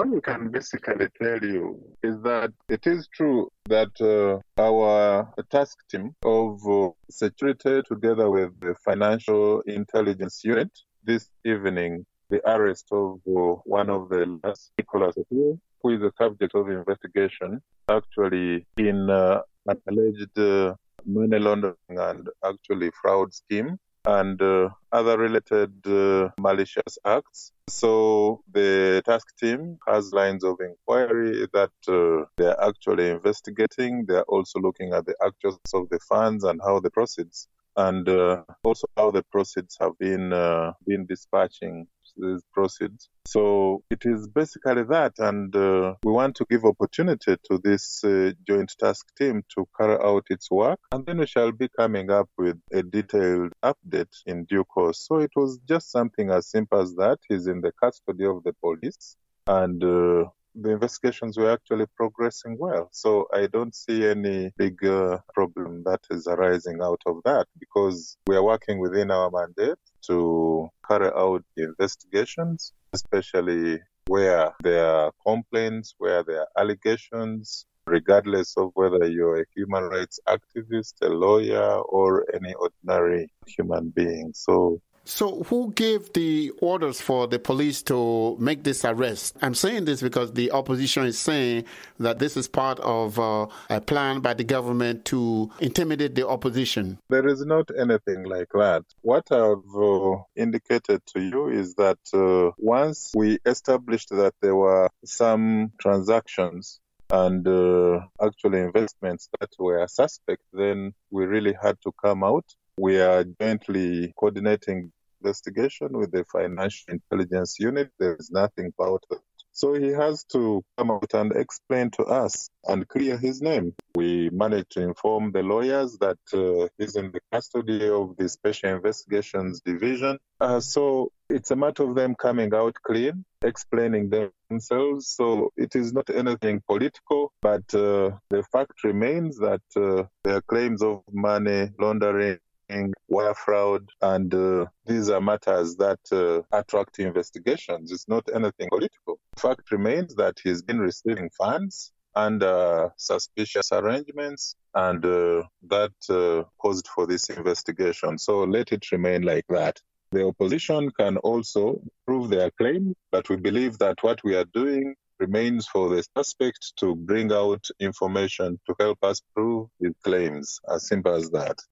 What we can basically tell you is that it is true that our task team of security, together with the Financial Intelligence Unit, this evening, the arrest of one of the leaders, Nicholas Opiyo, who is the subject of investigation, actually in an alleged money laundering and actually fraud scheme and other related malicious acts. So the task team has lines of inquiry that they are actually investigating. They are also looking at the actuals of the funds and how the proceeds, and also how the proceeds have been dispatching these proceeds. So it is basically that, and we want to give opportunity to this joint task team to carry out its work, and then we shall be coming up with a detailed update in due course. So it was just something as simple as that. He's in the custody of the police, and the investigations were actually progressing well. So I don't see any big problem that is arising out of that, because we are working within our mandate to carry out the investigations, especially where there are complaints, where there are allegations, regardless of whether you're a human rights activist, a lawyer, or any ordinary human being. So who gave the orders for the police to make this arrest? I'm saying this because the opposition is saying that this is part of a plan by the government to intimidate the opposition. There is not anything like that. What I've indicated to you is that once we established that there were some transactions and actually investments that were suspect, then we really had to come out. We are jointly coordinating investigation with the Financial Intelligence Unit. There is nothing about it. So he has to come out and explain to us and clear his name. We managed to inform the lawyers that he's in the custody of the Special Investigations Division. So it's a matter of them coming out clean, explaining themselves. So it is not anything political, but the fact remains that there are claims of money laundering, wire fraud, and these are matters that attract investigations. It's not anything political. The fact remains that he's been receiving funds under suspicious arrangements, and that caused for this investigation. So let it remain like that. The opposition can also prove their claim, but we believe that what we are doing remains for the suspect to bring out information to help us prove his claims. As simple as that.